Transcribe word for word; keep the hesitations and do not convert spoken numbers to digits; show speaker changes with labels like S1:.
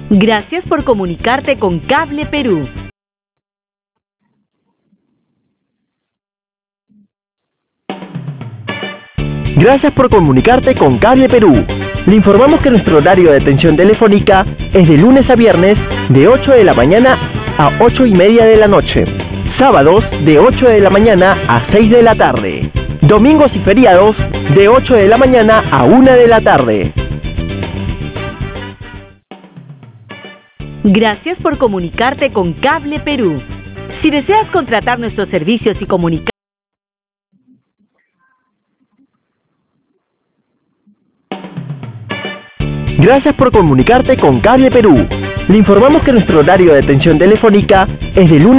S1: Gracias por comunicarte con Cable Perú.
S2: Gracias por comunicarte con Cable Perú. Le informamos que nuestro horario de atención telefónica es de lunes a viernes de ocho de la mañana a ocho y media de la noche. Sábados de ocho de la mañana a seis de la tarde. Domingos y feriados de ocho de la mañana a una de la tarde.
S1: Gracias por comunicarte con Cable Perú. Si deseas contratar nuestros servicios y comunicar
S2: Gracias por comunicarte con Cable Perú. Le informamos que nuestro horario de atención telefónica es de lunes